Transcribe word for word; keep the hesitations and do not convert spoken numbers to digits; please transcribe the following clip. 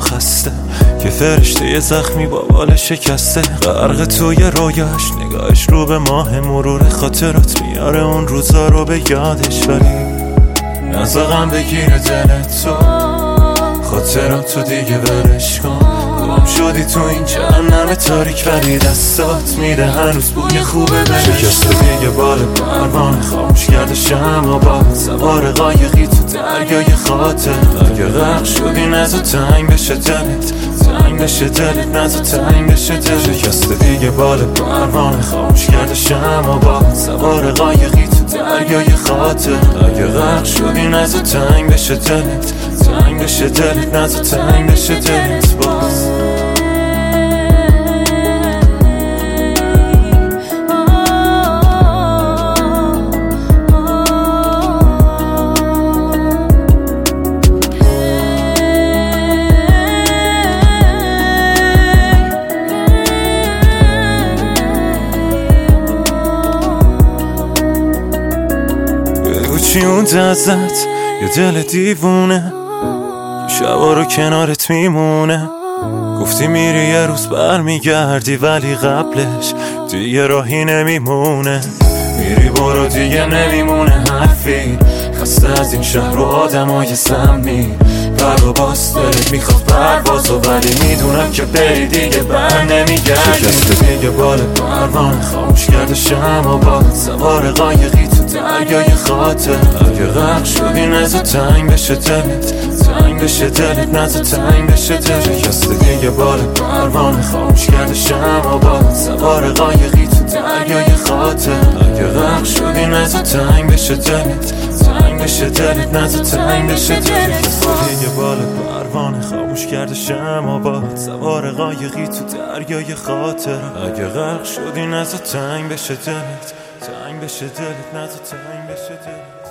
خسته که فرشته یه زخمی با بال شکسته، غرق توی رویاش، نگاهش رو به ماه مرور خاطرات میاره اون روزا رو به یادش، ولی نزاقم بگیره دلت تو، خاطرات تو دیگه ولش کن. گم شدی تو این جهنم تاریک ولی دستات میده هنوز بوی خوبه بهش. شکسته دیگه بال پروانه، خاموش کرده شمع با سوار قایقی تو دریای خاطر. اگه غرق شدی نزا تنگ بشه دلت، تنگ بشه دلت، نزا تنگ بشه دلت. شکسته دیگه بال پروانه، خاموش کرده شمع با سوار قایقی تو دریای خاطر. اگه غرق شدی نزا تنگ بشه دلت، تنگ بشه دلت، نزا تنگ بشه دلت باز. بگو چی اون ازت یه دل دیوونه، شبا رو کنارت میمونه. گفتی میری یه روز برمیگردی ولی قبلش دیگه راهی نمیمونه. میری برو دیگه نمیمونه حرفی، خسته از این شهر و آدمای سمی. پر و باز دلت میخواد پروازو ولی میدونم که بری دیگه بر نمیگردی. شکسته دیگه بال پروانه، خاموش کرده شمع با سوار قایقی تو دریای خاطر. اگه غرق شدی نزا تنگ بشه دلت، تنگ بشه دلت، نزا تنگ بشه دلت. شکسته دیگه بال پروانه، خاموش کرده شمع با سوار قایقی تو دریای خاطر. اگه غرق شدی نزا تنگ بشه دلت، تنگ بشه دلت، نزا تنگ بشه دلت. شکسته دیگه بال پروانه، خاموش کرده شمع با سوار قایقی تو دریای خاطر. اگه غرق شدی نزا تنگ بشه دلت، تنگ بشه دلت، نزا تنگ بشه دلت.